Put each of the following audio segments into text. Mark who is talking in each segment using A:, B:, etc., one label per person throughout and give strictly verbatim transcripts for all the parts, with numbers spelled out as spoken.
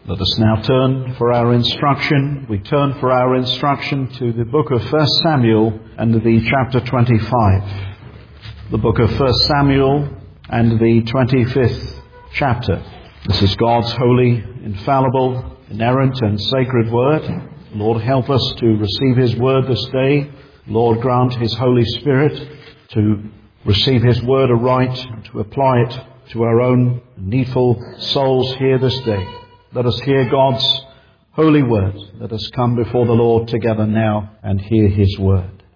A: Let us now turn for our instruction. We turn for our instruction to the book of First Samuel and the chapter twenty-five. The book of First Samuel and the twenty-fifth chapter. This is God's holy, infallible, inerrant and sacred word. Lord, help us to receive His word this day. Lord, grant His Holy Spirit to receive His word aright and to apply it to our own needful souls here this day. Let us hear God's holy word. Let us come before the Lord together now and hear His word.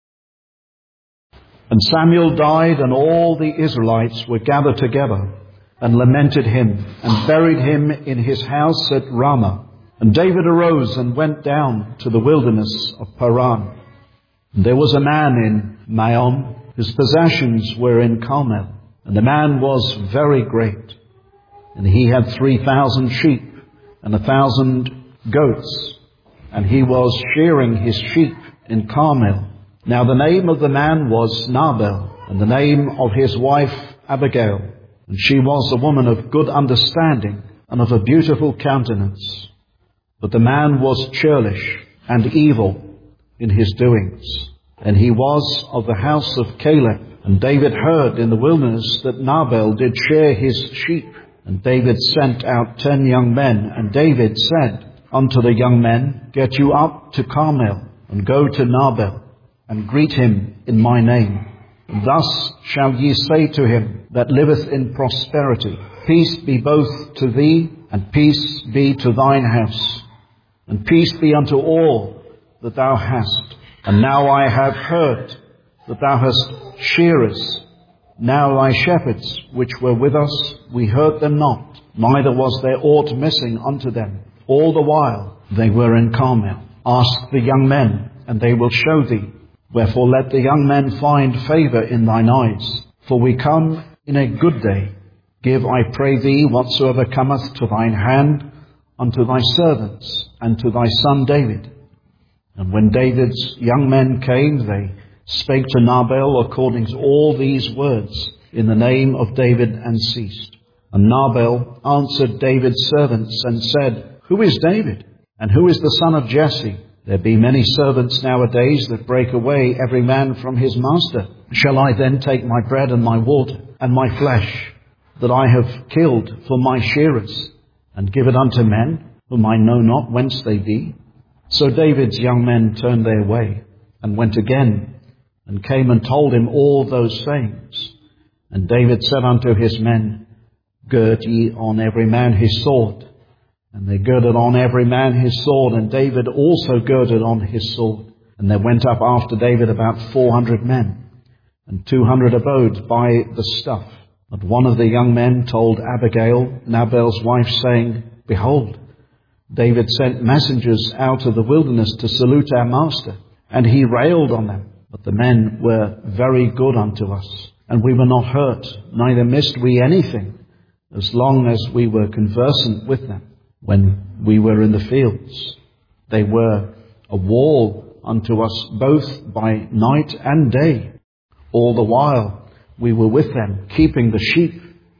A: And Samuel died, and all the Israelites were gathered together and lamented him and buried him in his house at Ramah. And David arose and went down to the wilderness of Paran. And there was a man in Maon, whose possessions were in Carmel, and the man was very great. And he had three thousand sheep and a thousand goats, and he was shearing his sheep in Carmel. Now the name of the man was Nabal, and the name of his wife Abigail, and she was a woman of good understanding and of a beautiful countenance. But the man was churlish and evil in his doings, and he was of the house of Caleb. And David heard in the wilderness that Nabal did shear his sheep. And David sent out ten young men, and David said unto the young men, Get you up to Carmel, and go to Nabal, and greet him in my name. Thus shall ye say to him that liveth in prosperity, Peace be both to thee, and peace be to thine house, and peace be unto all that thou hast. And now I have heard that thou hast shearers. Now thy shepherds which were with us, we heard them not, neither was there aught missing unto them. All the while they were in Carmel. Ask the young men, and they will show thee. Wherefore let the young men find favour in thine eyes. For we come in a good day. Give, I pray thee, whatsoever cometh to thine hand unto thy servants, and to thy son David. And when David's young men came, they spake to Nabal according to all these words in the name of David, and ceased. And Nabal answered David's servants and said, Who is David? And who is the son of Jesse? There be many servants nowadays that break away every man from his master. Shall I then take my bread and my water and my flesh that I have killed for my shearers, and give it unto men whom I know not whence they be? So David's young men turned their way and went again, and came and told him all those sayings. And David said unto his men, Gird ye on every man his sword. And they girded on every man his sword, and David also girded on his sword. And there went up after David about four hundred men, and two hundred abode by the stuff. But one of the young men told Abigail, Nabal's wife, saying, Behold, David sent messengers out of the wilderness to salute our master, and he railed on them. But the men were very good unto us, and we were not hurt, neither missed we anything, as long as we were conversant with them when we were in the fields. They were a wall unto us both by night and day. All the while we were with them, keeping the sheep.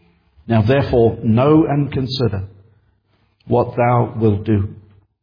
A: Now therefore know and consider what thou wilt do.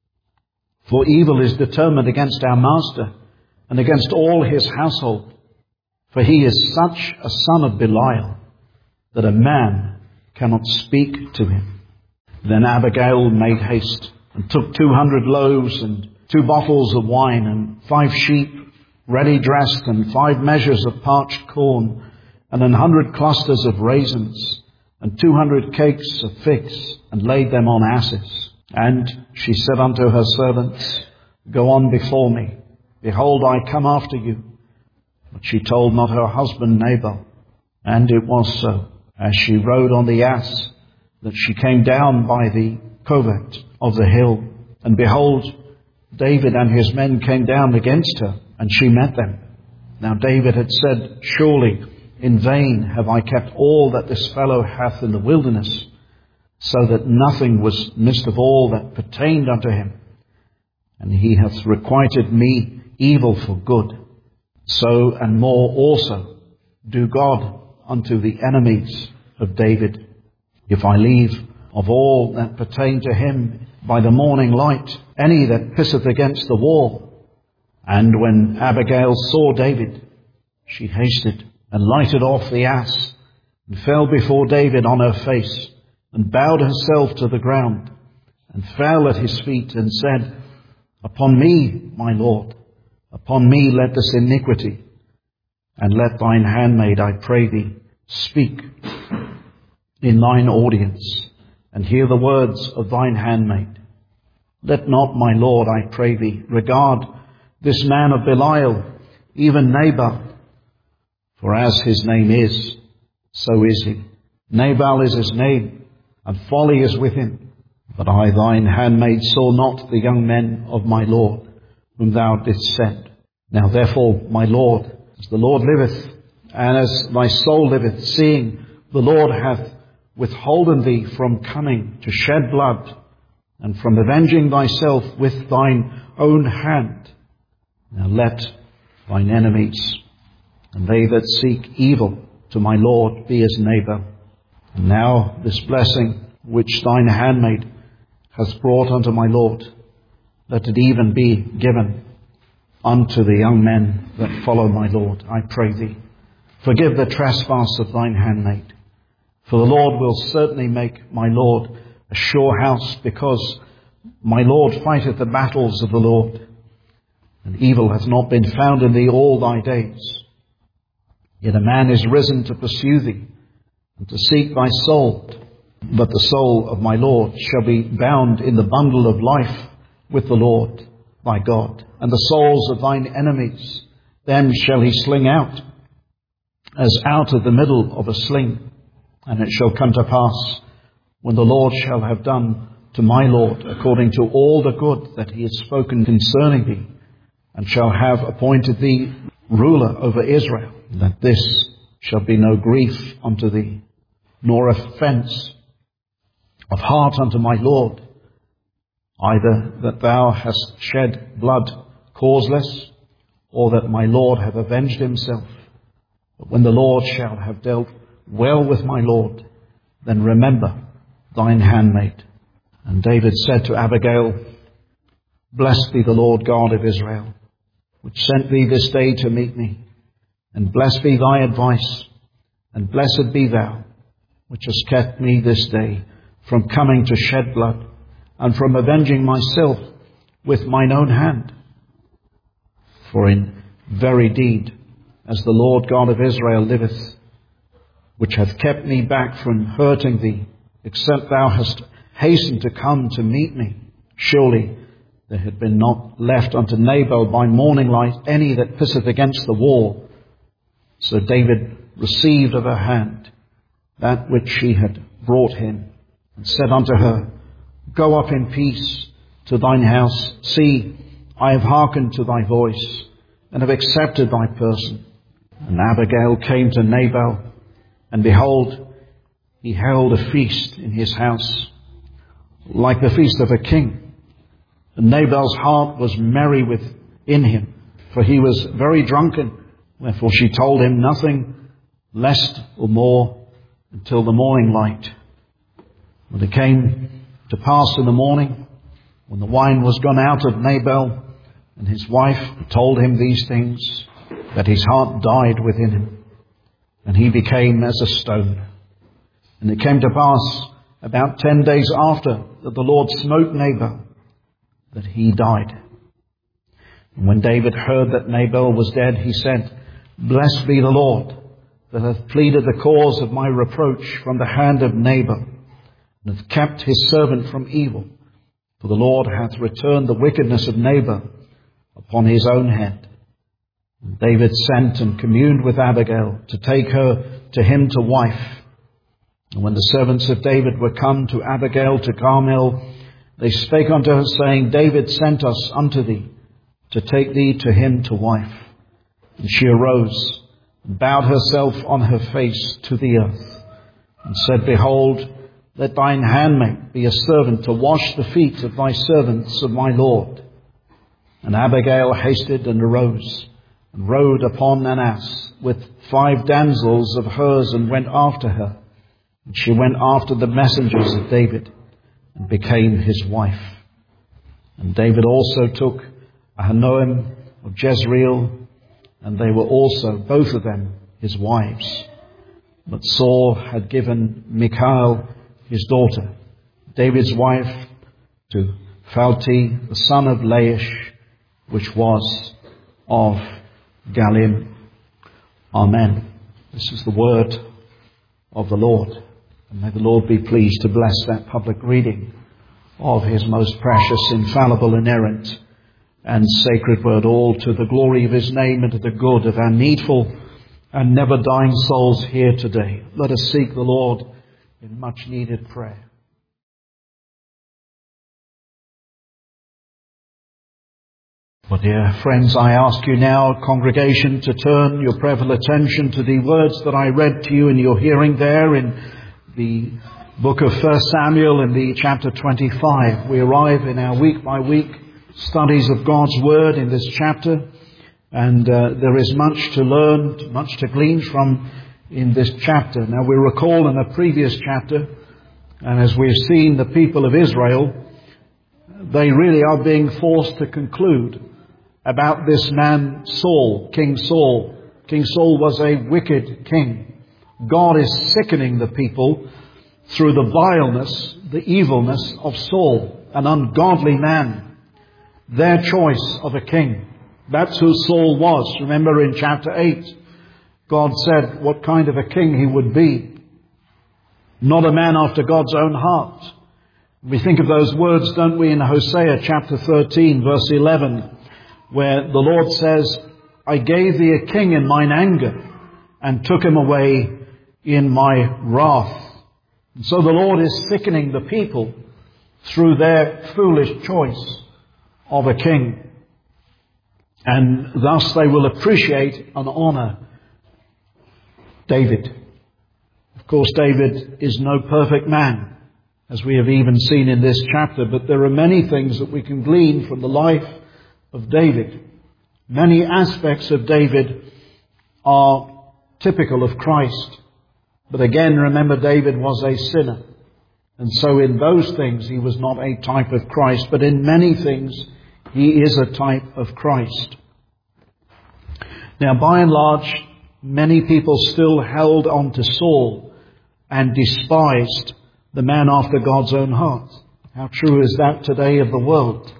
A: For evil is determined against our master, and against all his household. For he is such a son of Belial, that a man cannot speak to him. Then Abigail made haste, and took two hundred loaves, and two bottles of wine, and five sheep ready dressed, and five measures of parched corn, and an hundred clusters of raisins, and two hundred cakes of figs, and laid them on asses. And she said unto her servants, Go on before me. Behold, I come after you. But she told not her husband Nabal. And it was so, as she rode on the ass, that she came down by the covert of the hill. And behold, David and his men came down against her, and she met them. Now David had said, Surely in vain have I kept all that this fellow hath in the wilderness, so that nothing was missed of all that pertained unto him. And he hath requited me evil for good. So and more also do God unto the enemies of David, if I leave of all that pertain to him by the morning light, any that pisseth against the wall. And when Abigail saw David, she hasted and lighted off the ass, and fell before David on her face, and bowed herself to the ground, and fell at his feet, and said, Upon me, my Lord, upon me let this iniquity, and let thine handmaid, I pray thee, speak in thine audience, and hear the words of thine handmaid. Let not, my Lord, I pray thee, regard this man of Belial, even Nabal, for as his name is, so is he. Nabal is his name, and folly is with him. But I, thine handmaid, saw not the young men of my Lord, whom thou didst send. Now therefore, my Lord, as the Lord liveth, and as thy soul liveth, seeing the Lord hath withholden thee from coming to shed blood, and from avenging thyself with thine own hand, now let thine enemies, and they that seek evil to my Lord, be as Nabal. And now this blessing which thine handmaid hath brought unto my Lord, let it even be given unto the young men that follow my Lord. I pray thee, forgive the trespass of thine handmaid. For the Lord will certainly make my Lord a sure house, because my Lord fighteth the battles of the Lord, and evil hath not been found in thee all thy days. Yet a man is risen to pursue thee, and to seek thy soul. But the soul of my Lord shall be bound in the bundle of life with the Lord thy God. And the souls of thine enemies, them shall he sling out, as out of the middle of a sling. And it shall come to pass, when the Lord shall have done to my Lord according to all the good that he has spoken concerning thee, and shall have appointed thee ruler over Israel, that this shall be no grief unto thee, nor offence of heart unto my Lord, either that thou hast shed blood causeless, or that my Lord have avenged himself. But when the Lord shall have dealt well with my Lord, then remember thine handmaid. And David said to Abigail, Blessed be the Lord God of Israel, which sent thee this day to meet me. And blessed be thy advice, and blessed be thou, which hast kept me this day from coming to shed blood, and from avenging myself with mine own hand. For in very deed, as the Lord God of Israel liveth, which hath kept me back from hurting thee, except thou hast hastened to come to meet me, surely there had been not left unto Nabal by morning light any that pisseth against the wall. So David received of her hand that which she had brought him, and said unto her, Go up in peace to thine house. See, I have hearkened to thy voice, and have accepted thy person. And Abigail came to Nabal, and behold, he held a feast in his house, like the feast of a king. And Nabal's heart was merry within him, for he was very drunken. Wherefore she told him nothing less or more until the morning light. When it came to pass in the morning, when the wine was gone out of Nabal, and his wife told him these things, that his heart died within him, and he became as a stone. And it came to pass about ten days after that the Lord smote Nabal, that he died. And when David heard that Nabal was dead, he said, Blessed be the Lord, that hath pleaded the cause of my reproach from the hand of Nabal, and hath kept his servant from evil. For the Lord hath returned the wickedness of Nabal upon his own head. And David sent and communed with Abigail to take her to him to wife. And when the servants of David were come to Abigail to Carmel, they spake unto her, saying, David sent us unto thee to take thee to him to wife. And she arose and bowed herself on her face to the earth, and said, Behold, let thine handmaid be a servant to wash the feet of thy servants of my Lord. And Abigail hasted and arose, and rode upon an ass with five damsels of hers, and went after her. And she went after the messengers of David and became his wife. And David also took Ahinoam of Jezreel, and they were also, both of them, his wives. But Saul had given Michal, his daughter, David's wife, to Phalti, the son of Laish, which was of Galim. Amen. This is the word of the Lord. And may the Lord be pleased to bless that public reading of his most precious, infallible, inerrant, and sacred word, all to the glory of his name and to the good of our needful and never dying souls here today. Let us seek the Lord in much needed prayer. Well, dear friends, I ask you now, congregation, to turn your prayerful attention to the words that I read to you in your hearing there in the book of First Samuel in the chapter twenty-five. We arrive in our week by week studies of God's Word in this chapter, and uh, there is much to learn, much to glean from in this chapter. Now, we recall in a previous chapter, and as we've seen the people of Israel, they really are being forced to conclude about this man Saul, King Saul. King Saul was a wicked king. God is sickening the people through the vileness, the evilness of Saul, an ungodly man. Their choice of a king. That's who Saul was. Remember in chapter eight, God said what kind of a king he would be. Not a man after God's own heart. We think of those words, don't we, in Hosea chapter thirteen, verse eleven, where the Lord says, I gave thee a king in mine anger and took him away in my wrath. And so the Lord is sickening the people through their foolish choice of a king. And thus they will appreciate and honor David. Of course, David is no perfect man, as we have even seen in this chapter, but there are many things that we can glean from the life of David. Many aspects of David are typical of Christ. But again, remember, David was a sinner. And so in those things he was not a type of Christ, but in many things he is a type of Christ. Now, by and large, many people still held on to Saul and despised the man after God's own heart. How true is that today of the world?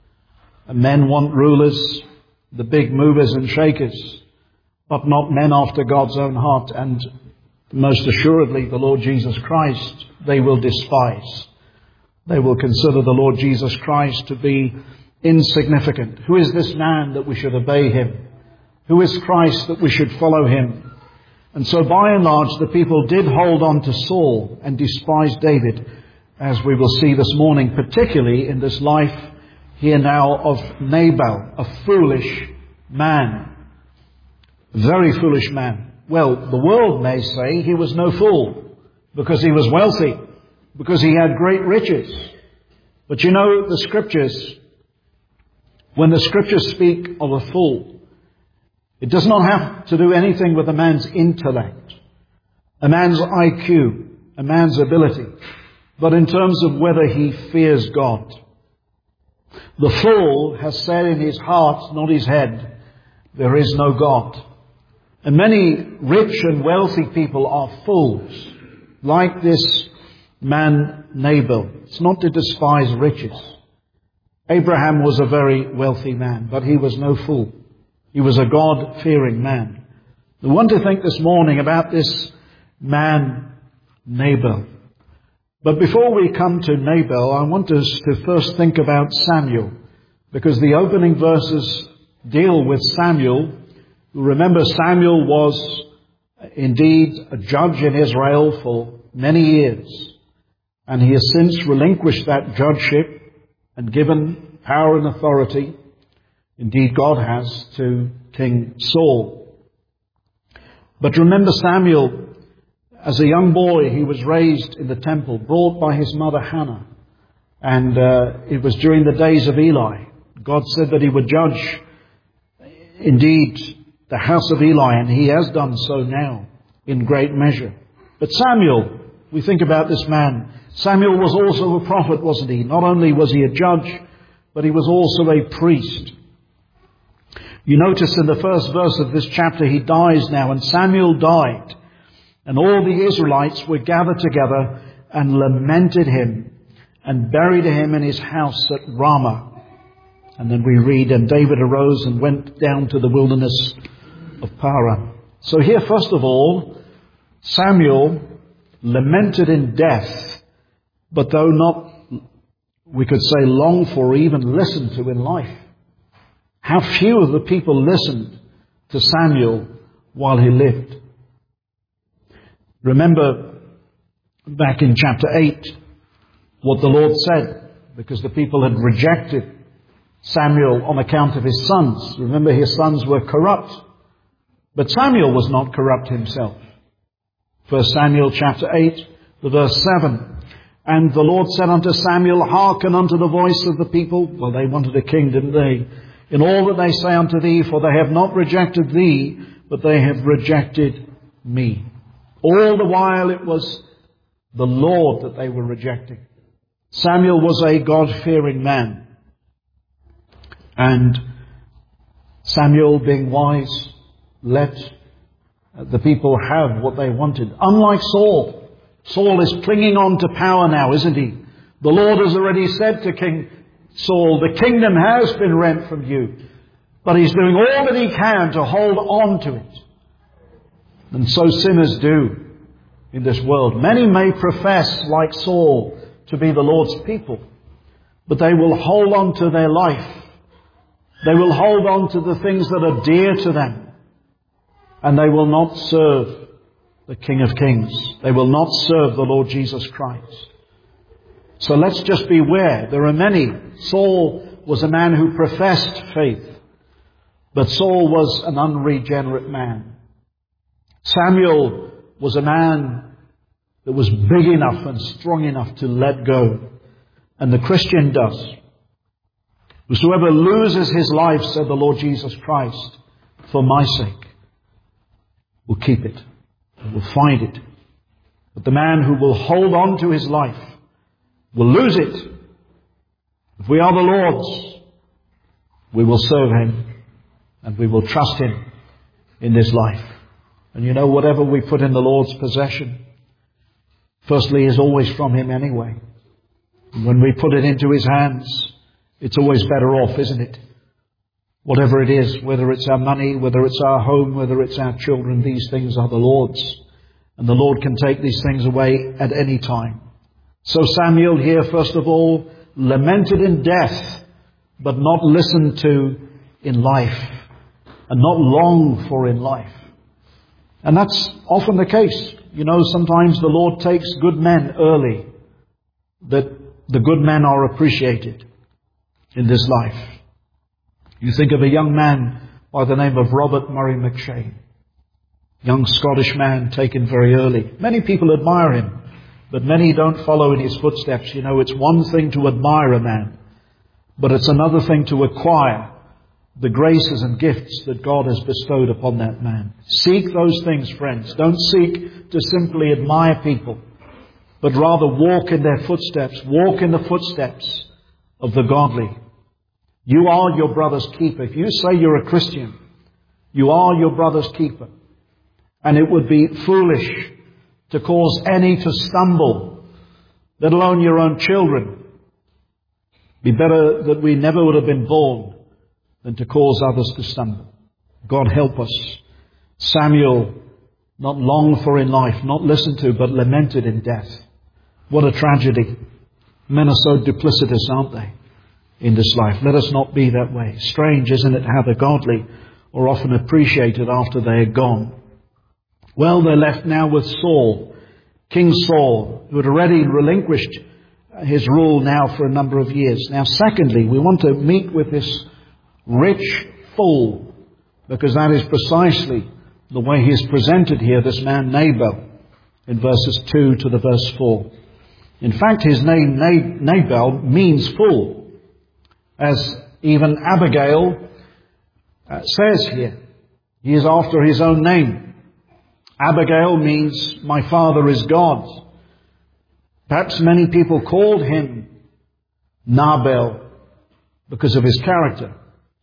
A: Men want rulers, the big movers and shakers, but not men after God's own heart. And most assuredly, the Lord Jesus Christ, they will despise. They will consider the Lord Jesus Christ to be insignificant. Who is this man that we should obey him? Who is Christ that we should follow him? And so by and large, the people did hold on to Saul and despise David, as we will see this morning, particularly in this life here now of Nabal, a foolish man. Very foolish man. Well, the world may say he was no fool because he was wealthy, because he had great riches. But you know, the scriptures, when the scriptures speak of a fool, it does not have to do anything with a man's intellect, a man's I Q, a man's ability, but in terms of whether he fears God. The fool has said in his heart, not his head, there is no God. And many rich and wealthy people are fools, like this man Nabal. It's not to despise riches. Abraham was a very wealthy man, but he was no fool. He was a God-fearing man. I want to think this morning about this man Nabal. But before we come to Nabal, I want us to first think about Samuel, because the opening verses deal with Samuel. Remember, Samuel was indeed a judge in Israel for many years, and he has since relinquished that judgeship and given power and authority, indeed God has, to King Saul. But remember, Samuel, as a young boy, he was raised in the temple, brought by his mother Hannah. And uh, it was during the days of Eli. God said that he would judge, indeed, the house of Eli, and he has done so now in great measure. But Samuel, we think about this man. Samuel was also a prophet, wasn't he? Not only was he a judge, but he was also a priest. You notice in the first verse of this chapter, he dies now, and Samuel died, and all the Israelites were gathered together and lamented him and buried him in his house at Ramah. And then we read, and David arose and went down to the wilderness of Paran. So here, first of all, Samuel lamented in death, but though not, we could say, longed for or even listened to in life. How few of the people listened to Samuel while he lived. Remember back in chapter eight what the Lord said, because the people had rejected Samuel on account of his sons. Remember, his sons were corrupt, but Samuel was not corrupt himself. First Samuel chapter eight, the verse seven. And the Lord said unto Samuel, hearken unto the voice of the people. Well, they wanted a king, didn't they? In all that they say unto thee, for they have not rejected thee, but they have rejected me. All the while it was the Lord that they were rejecting. Samuel was a God-fearing man. And Samuel, being wise, let the people have what they wanted. Unlike Saul. Saul is clinging on to power now, isn't he? The Lord has already said to King Saul, the kingdom has been rent from you. But he's doing all that he can to hold on to it. And so sinners do in this world. Many may profess, like Saul, to be the Lord's people, but they will hold on to their life. They will hold on to the things that are dear to them. And they will not serve the King of Kings. They will not serve the Lord Jesus Christ. So let's just beware. There are many. Saul was a man who professed faith, but Saul was an unregenerate man. Samuel was a man that was big enough and strong enough to let go. And the Christian does. Whosoever loses his life, said the Lord Jesus Christ, for my sake, will keep it, will find it. But the man who will hold on to his life will lose it. If we are the Lord's, we will serve him and we will trust him in this life. And you know, whatever we put in the Lord's possession, firstly, is always from him anyway. And when we put it into his hands, it's always better off, isn't it? Whatever it is, whether it's our money, whether it's our home, whether it's our children, these things are the Lord's. And the Lord can take these things away at any time. So Samuel here, first of all, lamented in death, but not listened to in life, and not longed for in life. And that's often the case. You know, sometimes the Lord takes good men early, that the good men are appreciated in this life. You think of a young man by the name of Robert Murray McShane. Young Scottish man taken very early. Many people admire him, but many don't follow in his footsteps. You know, it's one thing to admire a man, but it's another thing to acquire the graces and gifts that God has bestowed upon that man. Seek those things, friends. Don't seek to simply admire people, but rather walk in their footsteps. Walk in the footsteps of the godly. You are your brother's keeper. If you say you're a Christian, you are your brother's keeper. And it would be foolish to cause any to stumble, let alone your own children. Be better that we never would have been born than to cause others to stumble. God help us. Samuel, not longed for in life, not listened to, but lamented in death. What a tragedy. Men are so duplicitous, aren't they, in this life? Let us not be that way. Strange, isn't it, how the godly are often appreciated after they are gone. Well, they're left now with Saul, King Saul, who had already relinquished his rule now for a number of years. Now, secondly, we want to meet with this rich fool, because that is precisely the way he is presented here, this man Nabal, in verses two to the verse four. In fact, his name Nabal means fool, as even Abigail uh, says here. He is after his own name. Abigail means my father is God. Perhaps many people called him Nabal because of his character.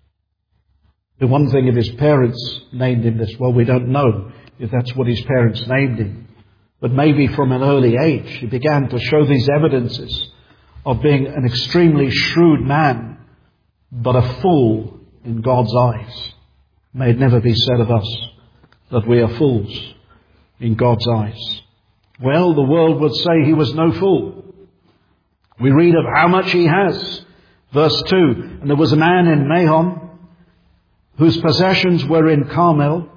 A: The one thing if his parents named him this, well, we don't know if that's what his parents named him. But maybe from an early age he began to show these evidences of being an extremely shrewd man, but a fool in God's eyes. May it never be said of us that we are fools in God's eyes. Well, the world would say he was no fool. We read of how much he has. Verse two, and there was a man in Mahon whose possessions were in Carmel,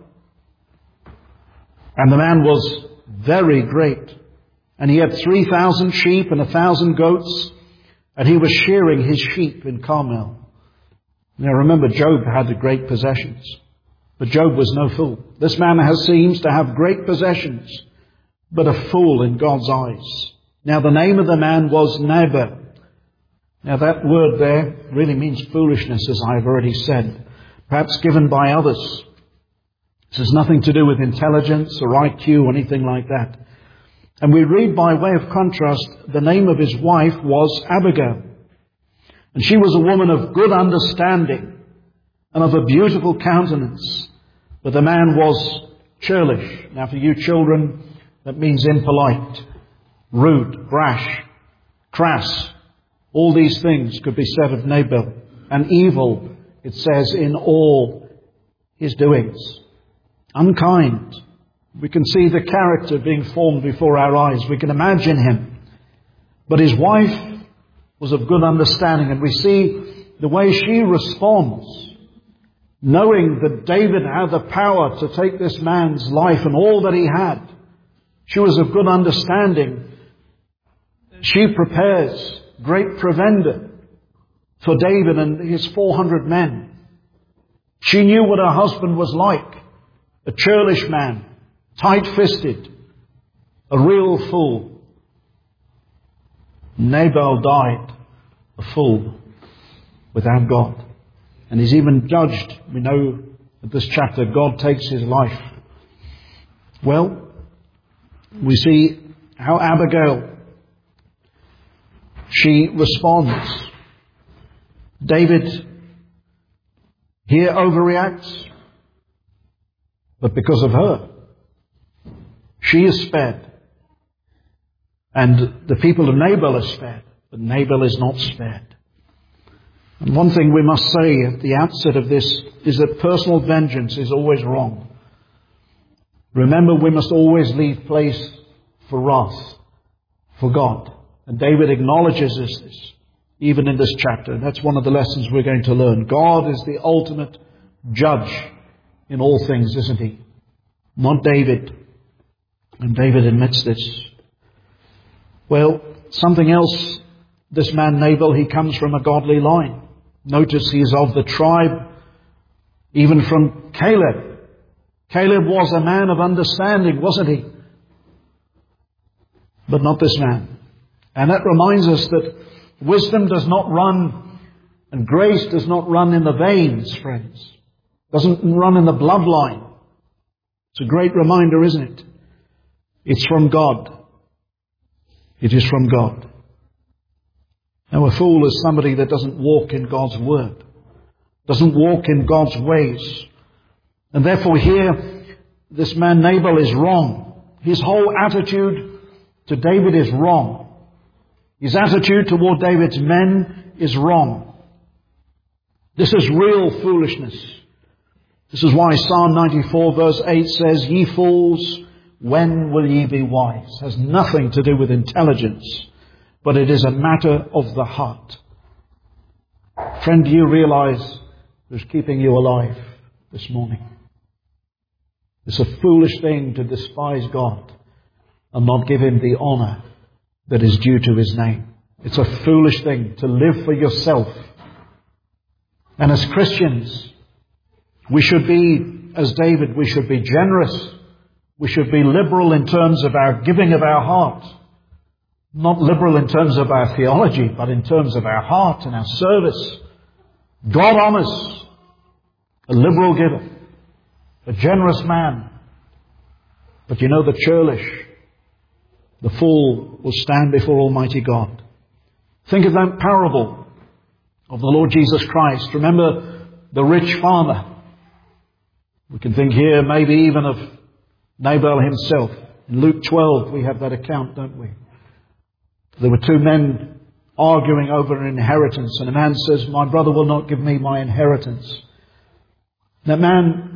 A: and the man was very great, and he had three thousand sheep and a thousand goats, and he was shearing his sheep in Carmel. Now remember, Job had great possessions, but Job was no fool. This man has, seems to have great possessions, but a fool in God's eyes. Now the name of the man was Nabal. Now that word there really means foolishness, as I have already said, perhaps given by others. This has nothing to do with intelligence or I Q or anything like that. And we read by way of contrast, the name of his wife was Abigail. And she was a woman of good understanding and of a beautiful countenance. But the man was churlish. Now for you children, that means impolite, rude, brash, crass. All these things could be said of Nabal. And evil, it says, in all his doings. Unkind. We can see the character being formed before our eyes. We can imagine him. But his wife was of good understanding. And we see the way she responds, knowing that David had the power to take this man's life and all that he had. She was of good understanding. She prepares great provender for David and his four hundred men. She knew what her husband was like. A churlish man, tight-fisted, a real fool. Nabal died a fool without God. And he's even judged. We know at this chapter God takes his life. Well, we see how Abigail, she responds. David here overreacts, but because of her, she is spared. And the people of Nabal are spared, but Nabal is not spared. And one thing we must say at the outset of this is that personal vengeance is always wrong. Remember, we must always leave place for wrath, for God. And David acknowledges this, even in this chapter. And that's one of the lessons we're going to learn. God is the ultimate judge in all things, isn't he? Not David. And David admits this. Well, something else, this man Nabal, he comes from a godly line. Notice he is of the tribe, even from Caleb. Caleb was a man of understanding, wasn't he? But not this man. And that reminds us that wisdom does not run, and grace does not run in the veins, friends. Doesn't run in the bloodline. It's a great reminder, isn't it? It's from God. It is from God. Now a fool is somebody that doesn't walk in God's word, doesn't walk in God's ways. And therefore here, this man Nabal is wrong. His whole attitude to David is wrong. His attitude toward David's men is wrong. This is real foolishness. This is why Psalm ninety-four verse eight says, "Ye fools, when will ye be wise?" It has nothing to do with intelligence, but it is a matter of the heart. Friend, do you realize who's keeping you alive this morning? It's a foolish thing to despise God and not give him the honor that is due to his name. It's a foolish thing to live for yourself. And as Christians, we should be, as David, we should be generous. We should be liberal in terms of our giving of our heart. Not liberal in terms of our theology, but in terms of our heart and our service. God honors a liberal giver, a generous man. But you know, the churlish, The fool will stand before Almighty God. Think of that parable of the Lord Jesus Christ. Remember the rich farmer. We can think here maybe even of Nabal himself. In Luke twelve we have that account, don't we? There were two men arguing over an inheritance, and a man says, "My brother will not give me my inheritance." That man,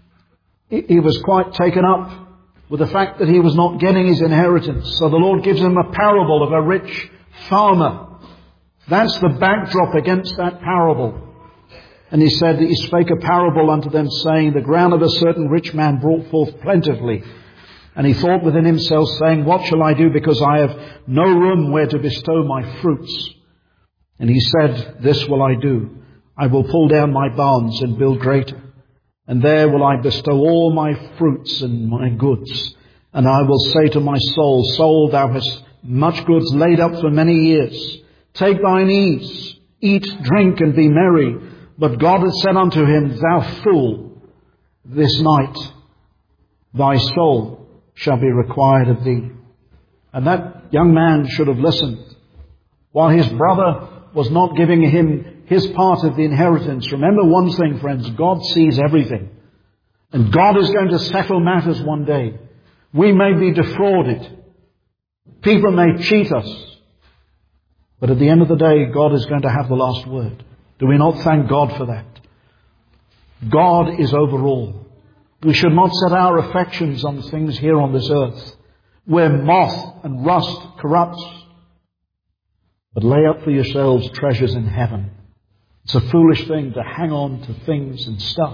A: he was quite taken up with the fact that he was not getting his inheritance. So the Lord gives him a parable of a rich farmer. That's the backdrop against that parable. And he said that he spake a parable unto them, saying, The ground of a certain rich man brought forth plentifully. And he thought within himself, saying, What shall I do, because I have no room where to bestow my fruits? And he said, This will I do. I will pull down my barns and build greater. And there will I bestow all my fruits and my goods. And I will say to my soul, Soul, thou hast much goods laid up for many years. Take thine ease, eat, drink, and be merry. But God hath said unto him, Thou fool, this night thy soul shall be required of thee. And that young man should have listened. While his brother was not giving him his part of the inheritance. Remember one thing, friends, God sees everything. And God is going to settle matters one day. We may be defrauded. People may cheat us. But at the end of the day, God is going to have the last word. Do we not thank God for that? God is over all. We should not set our affections on things here on this earth, where moth and rust corrupts, but lay up for yourselves treasures in heaven. It's a foolish thing to hang on to things and stuff.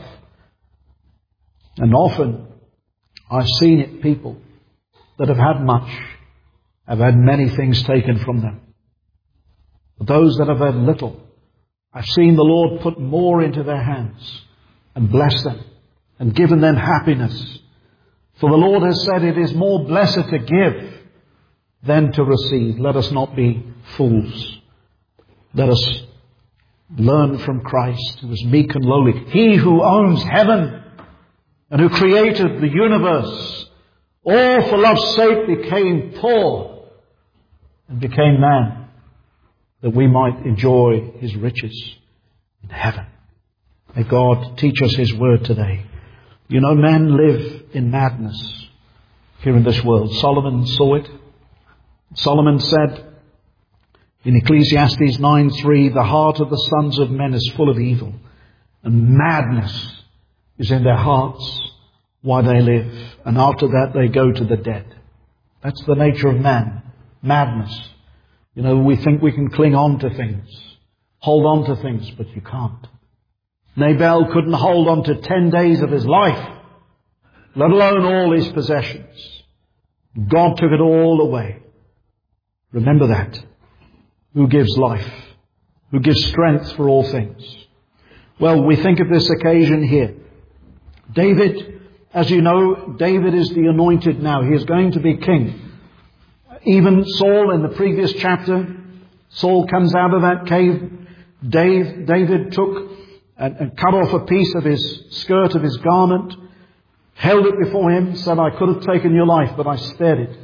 A: And often I've seen it, people that have had much have had many things taken from them. But those that have had little, I've seen the Lord put more into their hands and bless them and given them happiness. For the Lord has said it is more blessed to give than to receive. Let us not be fools. Let us learn from Christ, who is meek and lowly. He who owns heaven and who created the universe, all for love's sake became poor and became man, that we might enjoy his riches in heaven. May God teach us his word today. You know, men live in madness here in this world. Solomon saw it. Solomon said in Ecclesiastes nine three, the heart of the sons of men is full of evil, and madness is in their hearts while they live. And after that they go to the dead. That's the nature of man. Madness. You know, we think we can cling on to things, hold on to things, but you can't. Nabal couldn't hold on to ten days of his life, let alone all his possessions. God took it all away. Remember that. Who gives life? Who gives strength for all things? Well, we think of this occasion here. David, as you know, David is the anointed now. He is going to be king. Even Saul in the previous chapter, Saul comes out of that cave. Dave, David took and, and cut off a piece of his skirt of his garment, held it before him, said, I could have taken your life, but I spared it.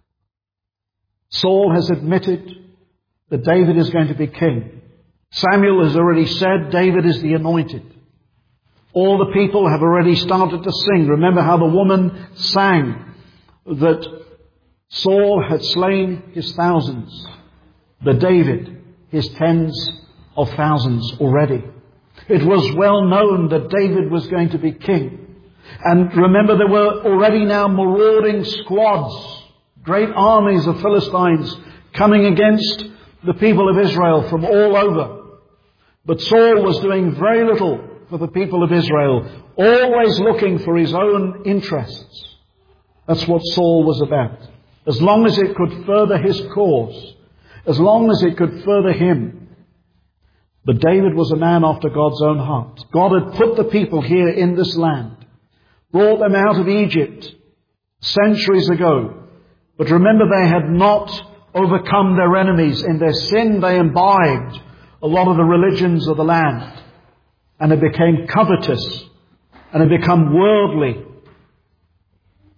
A: Saul has admitted that David is going to be king. Samuel has already said David is the anointed. All the people have already started to sing. Remember how the woman sang that Saul had slain his thousands, but David his tens of thousands already. It was well known that David was going to be king. And remember, there were already now marauding squads, great armies of Philistines coming against the people of Israel from all over. But Saul was doing very little for the people of Israel, always looking for his own interests. That's what Saul was about. As long as it could further his cause, as long as it could further him. But David was a man after God's own heart. God had put the people here in this land, brought them out of Egypt centuries ago. But remember, they had not overcome their enemies. In their sin, they imbibed a lot of the religions of the land. And it became covetous. And it became worldly.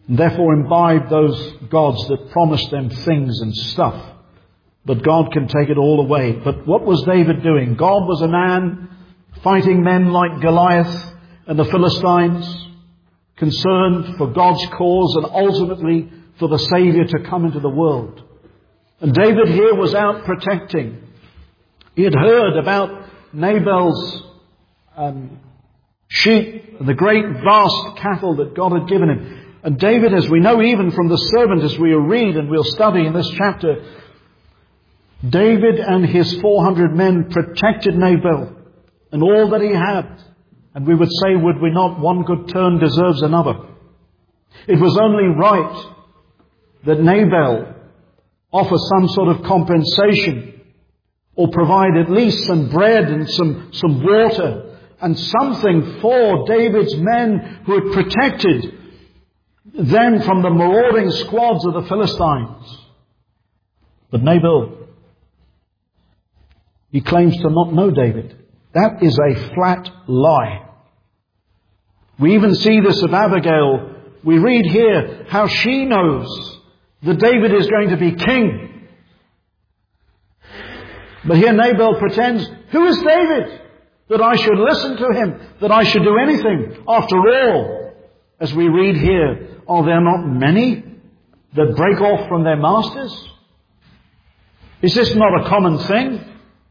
A: and therefore imbibe those gods that promise them things and stuff. But God can take it all away. But what was David doing? God was a man fighting men like Goliath and the Philistines, concerned for God's cause and ultimately for the Saviour to come into the world. And David here was out protecting. He had heard about Nabal's um, sheep and the great vast cattle that God had given him. And David, as we know even from the servant, as we read and we'll study in this chapter, David and his four hundred men protected Nabal and all that he had. And we would say, would we not, one good turn deserves another. It was only right that Nabal offer some sort of compensation or provide at least some bread and some, some water and something for David's men who had protected them from the marauding squads of the Philistines. But Nabal, he claims to not know David. That is a flat lie. We even see this of Abigail. We read here how she knows that David is going to be king. But here Nabal pretends, who is David? That I should listen to him, that I should do anything. After all, as we read here, are there not many that break off from their masters? Is this not a common thing?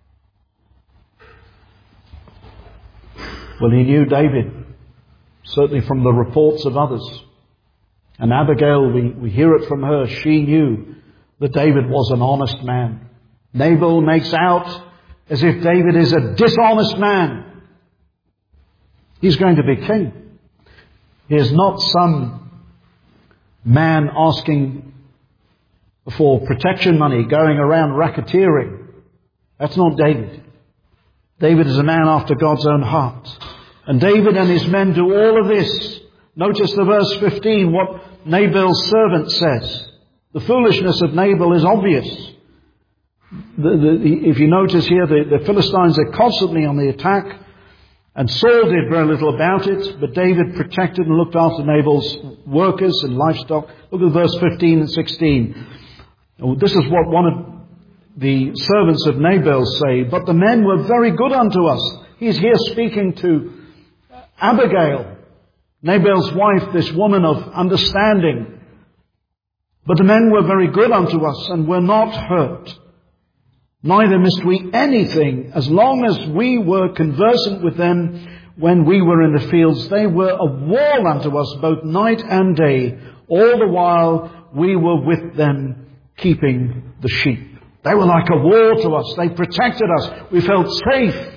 A: Well, he knew David, certainly from the reports of others. And Abigail, we, we hear it from her, she knew that David was an honest man. Nabal makes out as if David is a dishonest man. He's going to be king. He is not some man asking for protection money, going around racketeering. That's not David. David is a man after God's own heart. And David and his men do all of this. Notice the verse fifteen, what Nabal's servant says. The foolishness of Nabal is obvious. The, the, if you notice here, the, the Philistines are constantly on the attack. And Saul did very little about it, but David protected and looked after Nabal's workers and livestock. Look at verse fifteen and sixteen. This is what one of the servants of Nabal say, but the men were very good unto us. He's here speaking to Abigail, Nabal's wife, this woman of understanding. But the men were very good unto us and were not hurt. Neither missed we anything as long as we were conversant with them when we were in the fields. They were a wall unto us both night and day. All the while we were with them keeping the sheep. They were like a wall to us. They protected us. We felt safe.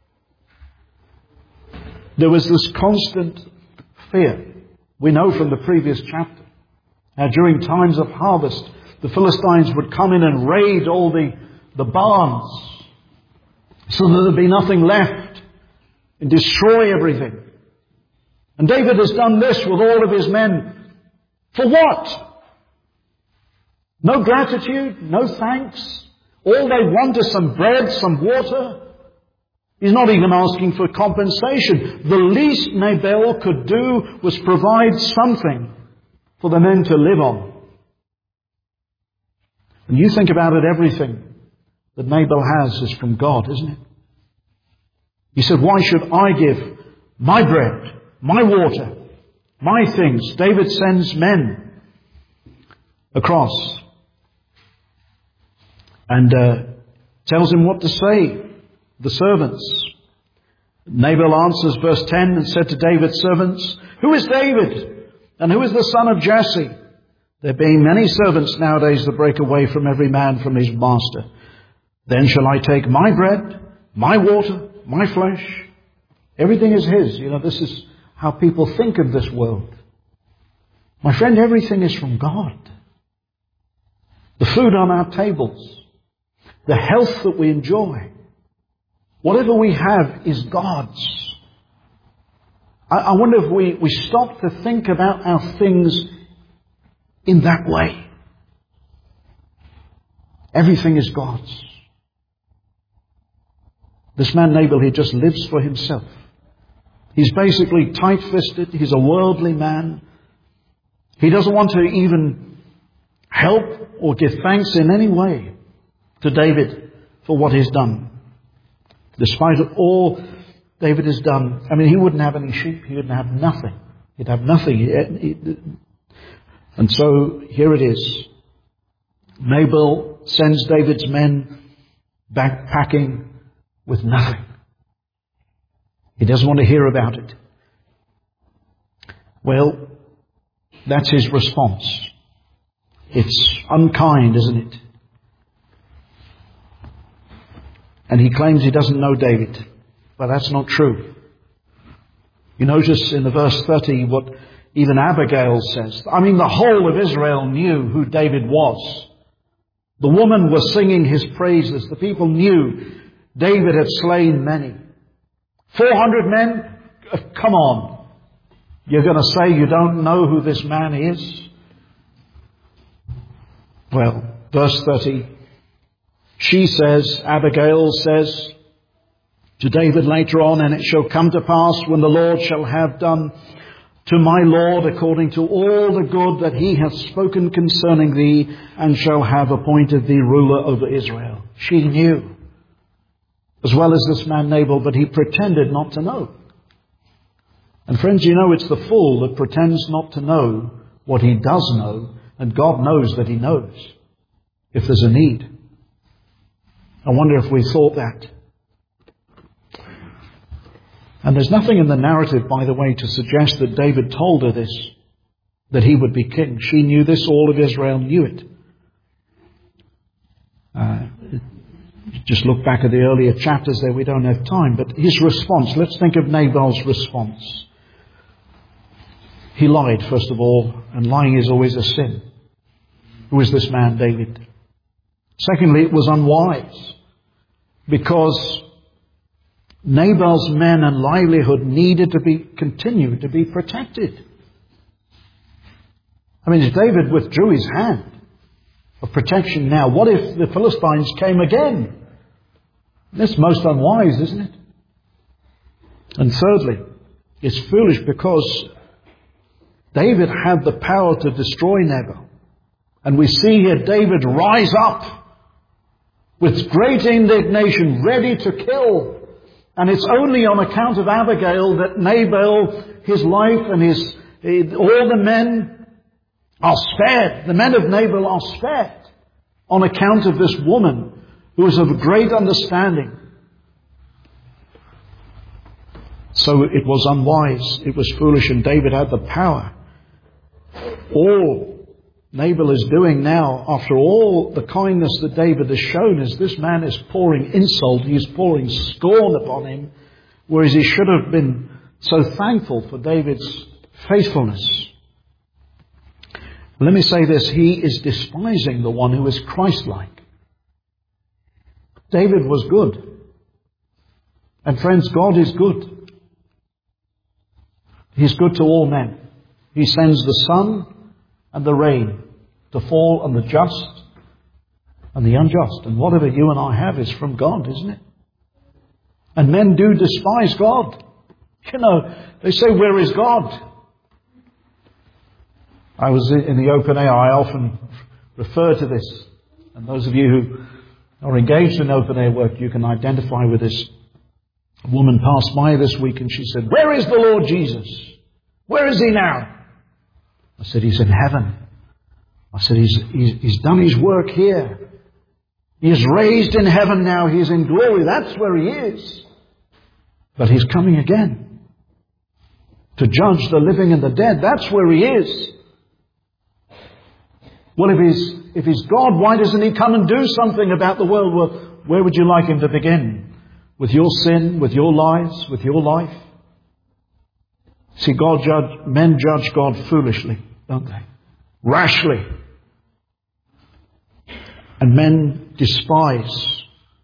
A: There was this constant fear. We know from the previous chapter how during times of harvest, the Philistines would come in and raid all the, the barns so that there'd be nothing left and destroy everything. And David has done this with all of his men. For what? No gratitude, no thanks. All they want is some bread, some water. He's not even asking for compensation. The least Nabal could do was provide something for the men to live on. And you think about it, everything that Nabal has is from God, isn't it? He said, why should I give my bread, my water, my things? David sends men across and uh, tells him what to say, the servants. Nabal answers, verse ten, and said to David's servants, who is David? And who is the son of Jesse? There being many servants nowadays that break away from every man from his master. Then shall I take my bread, my water, my flesh? Everything is his. You know, this is how people think of this world. My friend, everything is from God. The food on our tables, the health that we enjoy, whatever we have is God's. I, I wonder if we, we stop to think about our things in that way. Everything is God's. This man Nabal, he just lives for himself. He's basically tight-fisted. He's a worldly man. He doesn't want to even help or give thanks in any way to David for what he's done. Despite all David has done, I mean, he wouldn't have any sheep. He would have nothing. He'd have nothing. And so here it is. Nabal sends David's men backpacking with nothing. He doesn't want to hear about it. Well, that's his response. It's unkind, isn't it? And he claims he doesn't know David. But that's not true. You notice in the verse thirty what even Abigail says. I mean, the whole of Israel knew who David was. The woman was singing his praises. The people knew David had slain many. four hundred men? Come on. You're going to say you don't know who this man is? Well, verse thirty. She says, Abigail says to David later on, and it shall come to pass when the Lord shall have done to my Lord according to all the good that he hath spoken concerning thee, and shall have appointed thee ruler over Israel. She knew, as well as this man Nabal, but he pretended not to know. And friends, you know, it's the fool that pretends not to know what he does know, and God knows that he knows if there's a need. I wonder if we thought that. And there's nothing in the narrative, by the way, to suggest that David told her this, that he would be king. She knew this, all of Israel knew it. Uh, just look back at the earlier chapters there, we don't have time. But his response, let's think of Nabal's response. He lied, first of all, and lying is always a sin. Who is this man, David? Secondly, it was unwise, because Nabal's men and livelihood needed to be continued to be protected. I mean, if David withdrew his hand of protection now, what if the Philistines came again? That's most unwise, isn't it? And thirdly, it's foolish because David had the power to destroy Nabal. And we see here David rise up with great indignation, ready to kill. And it's only on account of Abigail that Nabal, his life and his, all the men are spared. The men of Nabal are spared on account of this woman who is of great understanding. So it was unwise, it was foolish, and David had the power. All Nabal is doing now, after all the kindness that David has shown, is this man is pouring insult, he is pouring scorn upon him, whereas he should have been so thankful for David's faithfulness. Let me say this, he is despising the one who is Christ-like. David was good. And friends, God is good. He's good to all men. He sends the sun and the rain to fall on the just and the unjust. And whatever you and I have is from God, isn't it? And men do despise God. You know, they say, where is God? I was in the open air. I often refer to this. And those of you who are engaged in open air work, you can identify with this. A woman passed by this week and she said, where is the Lord Jesus? Where is he now? I said, he's in heaven. I said, he's, he's, he's done his work here. He is raised in heaven now. He's in glory. That's where he is. But he's coming again to judge the living and the dead. That's where he is. Well, if he's, if he's God, why doesn't he come and do something about the world? Well, where would you like him to begin? With your sin, with your lives, with your life? See, God judge, men judge God foolishly, don't they? Rashly. And men despise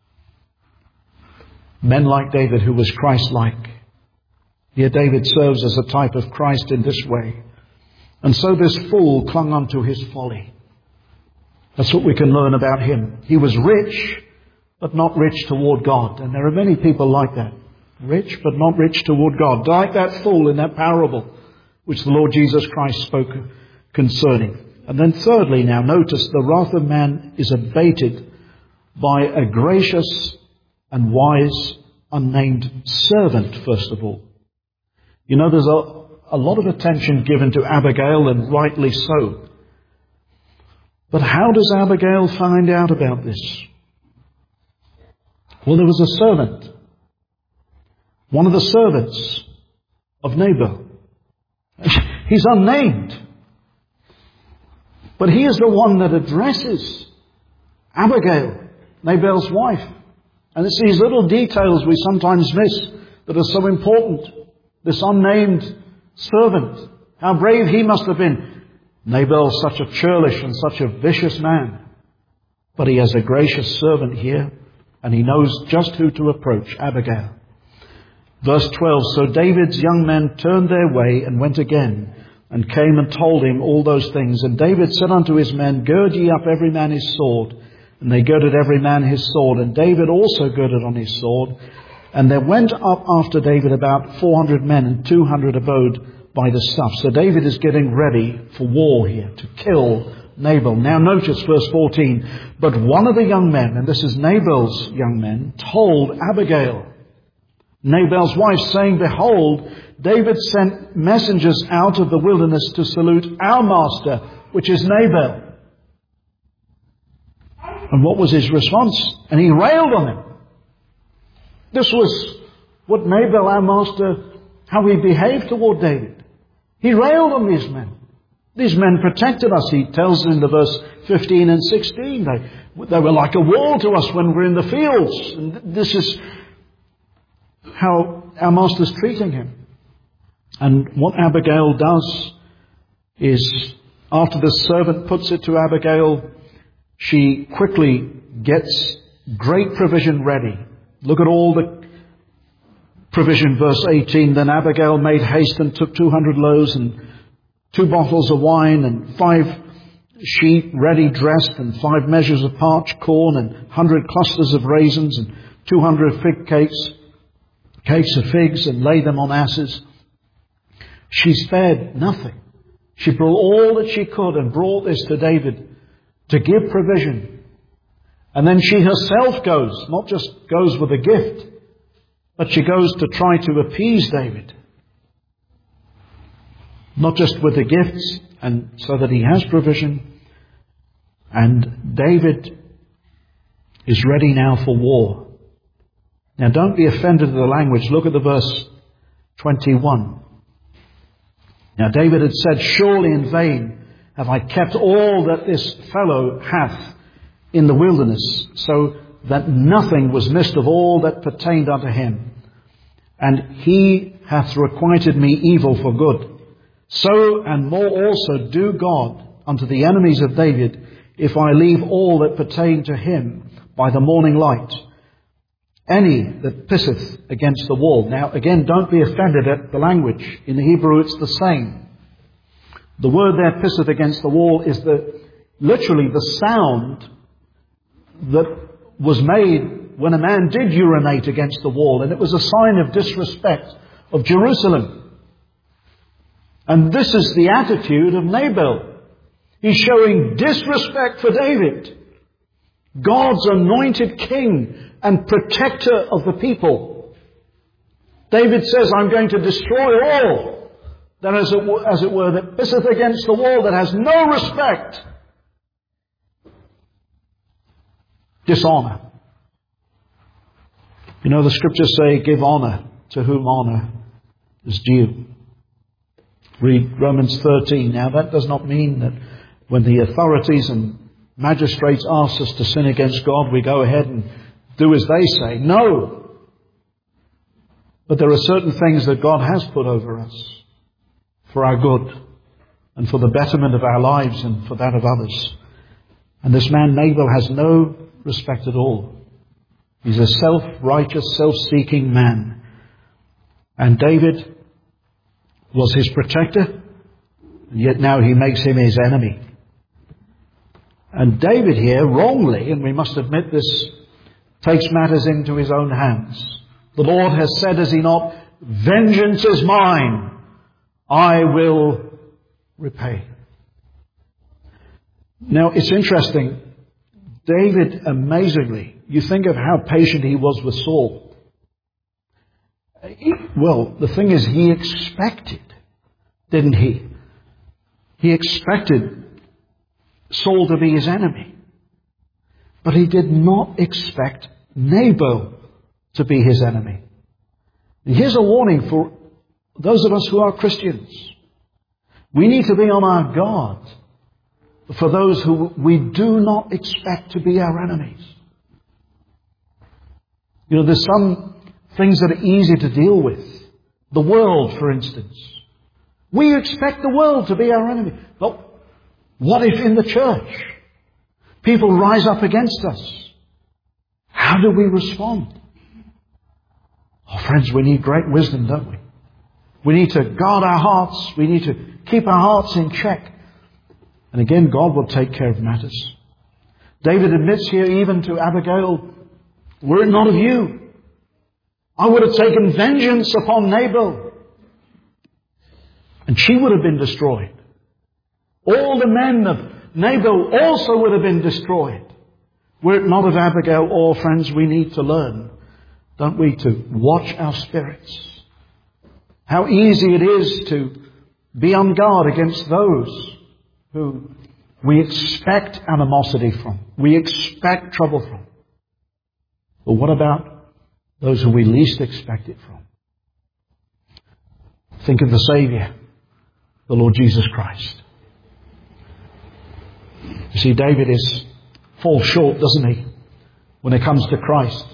A: men like David, who was Christ-like. Here David serves as a type of Christ in this way. And so this fool clung unto his folly. That's what we can learn about him. He was rich, but not rich toward God. And there are many people like that. Rich, but not rich toward God. Like that fool in that parable, which the Lord Jesus Christ spoke concerning. And then thirdly, now notice the wrath of man is abated by a gracious and wise unnamed servant, first of all. You know, there's a, a lot of attention given to Abigail, and rightly so. But how does Abigail find out about this? Well, there was a servant, one of the servants of Nabal. He's unnamed, but he is the one that addresses Abigail, Nabal's wife. And it's these little details we sometimes miss that are so important. This unnamed servant, how brave he must have been. Nabal's such a churlish and such a vicious man. But he has a gracious servant here, and he knows just who to approach, Abigail. Verse twelve, so David's young men turned their way and went again, and came and told him all those things. And David said unto his men, gird ye up every man his sword. And they girded every man his sword. And David also girded on his sword. And there went up after David about four hundred men, and two hundred abode by the stuff. So David is getting ready for war here, to kill Nabal. Now notice verse fourteen. But one of the young men, and this is Nabal's young men, told Abigail, Nabal's wife, saying, behold, David sent messengers out of the wilderness to salute our master, which is Nabal. And what was his response? And he railed on him. This was what Nabal, our master, how he behaved toward David. He railed on these men. These men protected us, he tells in the verse fifteen and sixteen. They, they were like a wall to us when we're in the fields. And this is how our master's treating him. And what Abigail does is, after the servant puts it to Abigail, she quickly gets great provision ready. Look at all the provision, verse eighteen. Then Abigail made haste and took two hundred loaves and two bottles of wine and five sheep ready dressed and five measures of parched corn and hundred clusters of raisins and two hundred fig cakes, cakes of figs, and laid them on asses. She spared nothing. She brought all that she could and brought this to David to give provision. And then she herself goes, not just goes with a gift, but she goes to try to appease David. Not just with the gifts, and so that he has provision. And David is ready now for war. Now don't be offended at the language. Look at the verse twenty-one. Now David had said, surely in vain have I kept all that this fellow hath in the wilderness, so that nothing was missed of all that pertained unto him. And he hath requited me evil for good. So and more also do God unto the enemies of David, if I leave all that pertain to him by the morning light. Any that pisseth against the wall. Now again, don't be offended at the language. In the Hebrew it's the same. The word there, pisseth against the wall, is the literally the sound that was made when a man did urinate against the wall. And it was a sign of disrespect of Jerusalem. And this is the attitude of Nabal. He's showing disrespect for David, God's anointed king and protector of the people. David says, I'm going to destroy all that, as it, as it were, that pisseth against the wall, that has no respect. Dishonor. You know, the scriptures say, give honor to whom honor is due. Read Romans thirteen. Now that does not mean that when the authorities and magistrates ask us to sin against God, we go ahead and do as they say. No. But there are certain things that God has put over us for our good and for the betterment of our lives and for that of others. And this man Nabal has no respect at all. He's a self-righteous, self-seeking man. And David was his protector, and yet now he makes him his enemy. And David here, wrongly, and we must admit this, takes matters into his own hands. The Lord has said, has he not, vengeance is mine, I will repay. Now, it's interesting. David, amazingly, you think of how patient he was with Saul. He, well, the thing is, he expected, didn't he? He expected Saul to be his enemy. But he did not expect Nabal to be his enemy. And here's a warning for those of us who are Christians. We need to be on our guard for those who we do not expect to be our enemies. You know, there's some things that are easy to deal with. The world, for instance. We expect the world to be our enemy. But what if in the church people rise up against us? How do we respond? Oh, friends, we need great wisdom, don't we? We need to guard our hearts. We need to keep our hearts in check. And again, God will take care of matters. David admits here even to Abigail, were it not of you, I would have taken vengeance upon Nabal. And she would have been destroyed. All the men of Nabal also would have been destroyed. Were it not of Abigail, or friends, we need to learn, don't we, to watch our spirits. How easy it is to be on guard against those who we expect animosity from. We expect trouble from. But what about those who we least expect it from? Think of the Saviour, the Lord Jesus Christ. You see, David is falls short, doesn't he, when it comes to Christ.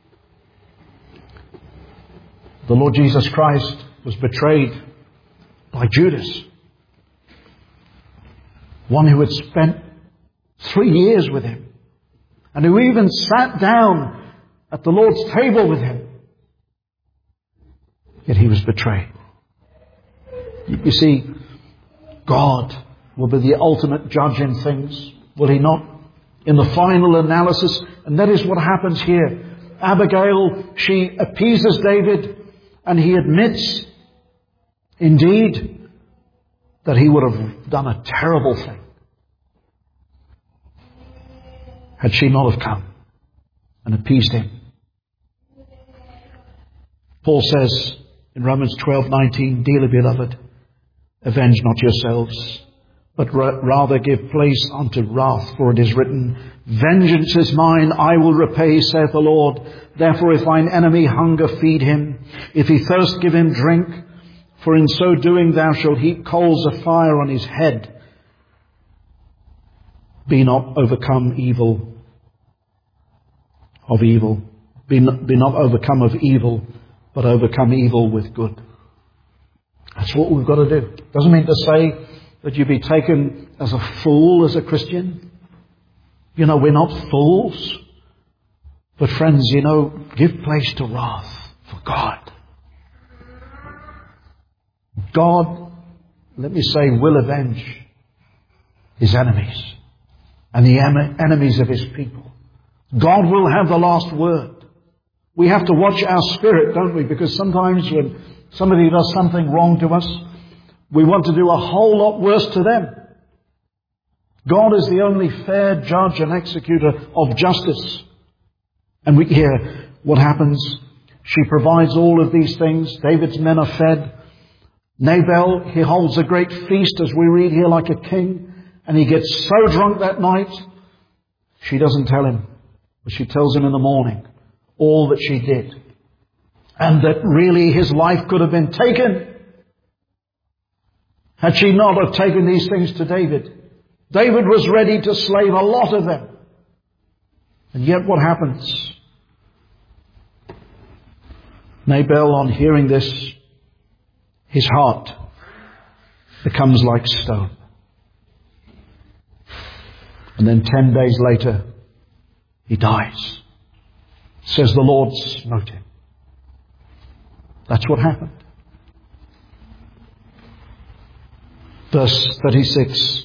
A: The Lord Jesus Christ was betrayed by Judas, one who had spent three years with him, and who even sat down at the Lord's table with him. Yet he was betrayed. You see, God will be the ultimate judge in things, will he not? In the final analysis, and that is what happens here. Abigail, she appeases David, and he admits, indeed, that he would have done a terrible thing had she not have come and appeased him. Paul says in Romans twelve nineteen, dearly beloved, avenge not yourselves, but ra- rather give place unto wrath, for it is written, vengeance is mine, I will repay, saith the Lord. Therefore if thine enemy hunger, feed him. If he thirst, give him drink. For in so doing thou shalt heap coals of fire on his head. Be not overcome evil of evil. Be not, be not overcome of evil, but overcome evil with good. That's what we've got to do. Doesn't mean to say that you be taken as a fool as a Christian. You know, we're not fools. But friends, you know, give place to wrath for God. God, let me say, will avenge his enemies and the em- enemies of his people. God will have the last word. We have to watch our spirit, don't we? Because sometimes when somebody does something wrong to us, we want to do a whole lot worse to them. God is the only fair judge and executor of justice. And we hear what happens. She provides all of these things. David's men are fed. Nabal, he holds a great feast, as we read here, like a king. And he gets so drunk that night, she doesn't tell him. But she tells him in the morning all that she did. And that really his life could have been taken had she not have taken these things to David. David was ready to slay a lot of them. And yet what happens? Nabal, on hearing this, his heart becomes like stone. And then ten days later, he dies. Says the Lord smote him. That's what happened. Verse thirty-six.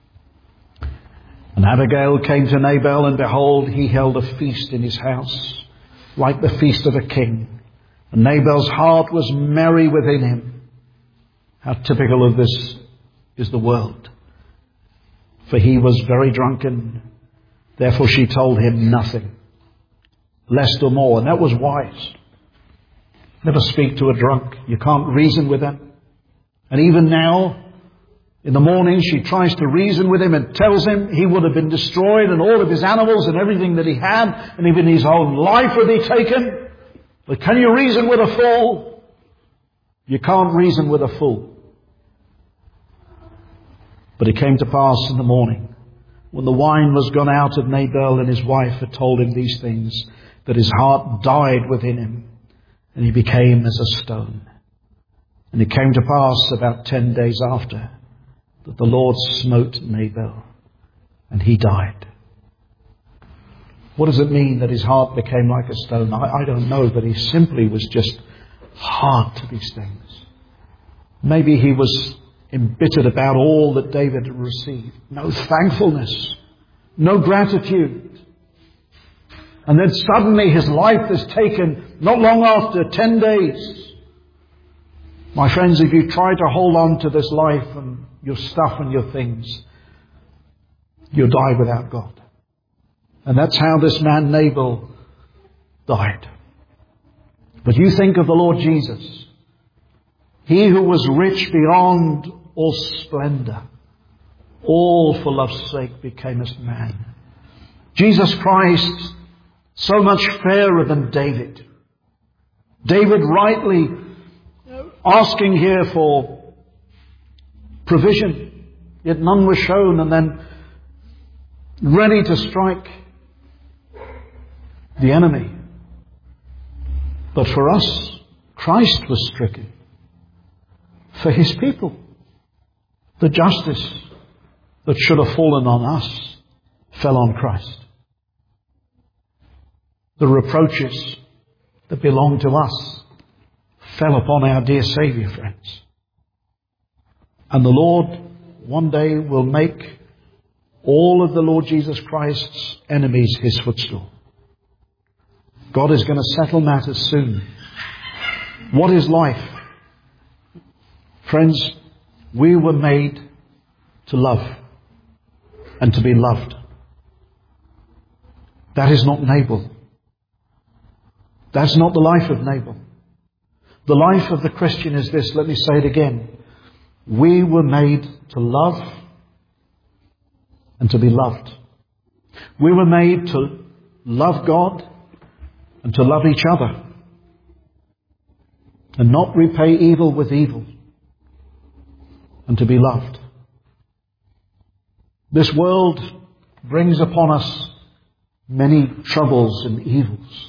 A: And Abigail came to Nabal, and behold, he held a feast in his house, like the feast of a king. And Nabal's heart was merry within him. How typical of this is the world. for he was very drunken. Therefore she told him nothing, less or more. And that was wise. Never speak to a drunk. You can't reason with them. And even now, in the morning, she tries to reason with him and tells him he would have been destroyed and all of his animals and everything that he had and even his own life would be taken. But can you reason with a fool? You can't reason with a fool. But it came to pass in the morning, when the wine was gone out of Nabal and his wife had told him these things, that his heart died within him, and he became as a stone. And it came to pass about ten days after that the Lord smote Nabal, and he died. What does it mean that his heart became like a stone? I, I don't know, but he simply was just hard to these things. Maybe he was embittered about all that David had received. No thankfulness, no gratitude. And then suddenly his life is taken not long after, ten days. My friends, if you try to hold on to this life and your stuff and your things, you'll die without God. And that's how this man Nabal died. But you think of the Lord Jesus, he who was rich beyond all splendor, all for love's sake became as man. Jesus Christ, so much fairer than David. David rightly asking here for provision, yet none was shown, and then ready to strike the enemy. But for us, Christ was stricken. For his people, the justice that should have fallen on us fell on Christ. The reproaches that belong to us fell upon our dear Saviour, friends. And the Lord one day will make all of the Lord Jesus Christ's enemies his footstool. God is going to settle matters soon. What is life? Friends, we were made to love and to be loved. That is not Nabal. That's not the life of Nabal. The life of the Christian is this. Let me say it again. We were made to love and to be loved. We were made to love God and to love each other and not repay evil with evil, and to be loved. This world brings upon us many troubles and evils.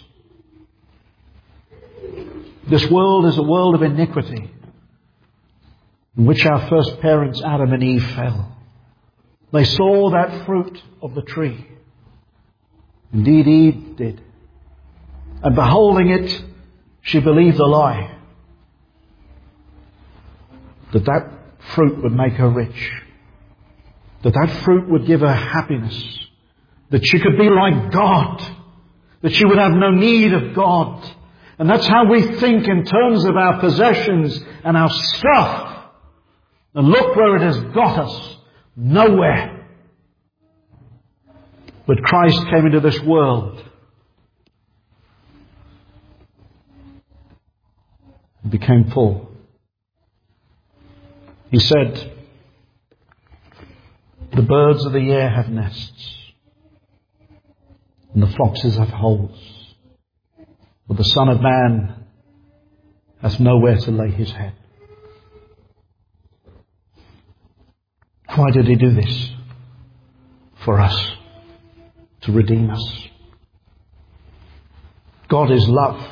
A: This world is a world of iniquity in which our first parents, Adam and Eve, fell. They saw that fruit of the tree. Indeed, Eve did. And beholding it, she believed a lie. That that fruit would make her rich. That that fruit would give her happiness. That she could be like God. That she would have no need of God. And that's how we think in terms of our possessions and our stuff. And look where it has got us. Nowhere. But Christ came into this world and became poor. He said, the birds of the air have nests, and the foxes have holes, but the Son of Man has nowhere to lay his head. Why did he do this? For us, to redeem us. God is love.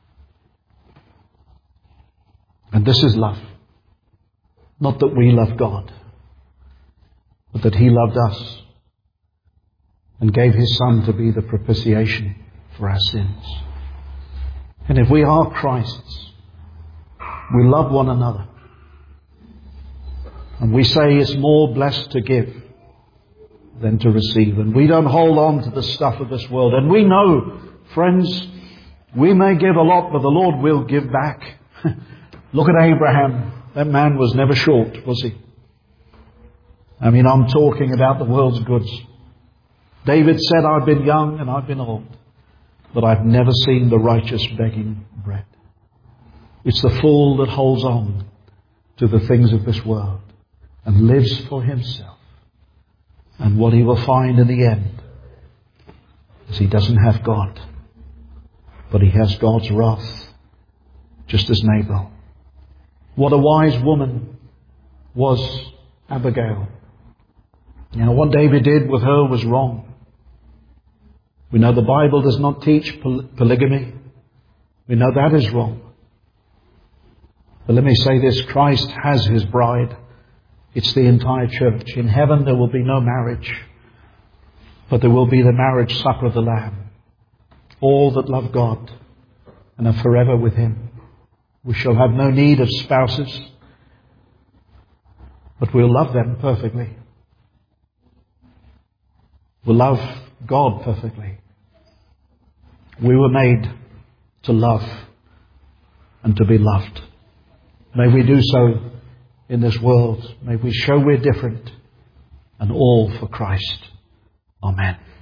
A: And this is love. Not that we love God, but that he loved us and gave his Son to be the propitiation for our sins. And if we are Christ's, we love one another. And we say it's more blessed to give than to receive. And we don't hold on to the stuff of this world. And we know, friends, we may give a lot, but the Lord will give back. Look at Abraham. That man was never short, was he? I mean, I'm talking about the world's goods. David said, I've been young and I've been old, but I've never seen the righteous begging bread. It's the fool that holds on to the things of this world and lives for himself. And what he will find in the end is he doesn't have God, but he has God's wrath, just as Nabal. What a wise woman was Abigail. You know, what David did with her was wrong. We know the Bible does not teach poly- polygamy. We know that is wrong. But let me say this, Christ has his bride. It's the entire church. In heaven there will be no marriage, but there will be the marriage supper of the Lamb. All that love God and are forever with him. We shall have no need of spouses, but we'll love them perfectly. We'll love God perfectly. We were made to love and to be loved. May we do so in this world. May we show we're different, and all for Christ. Amen.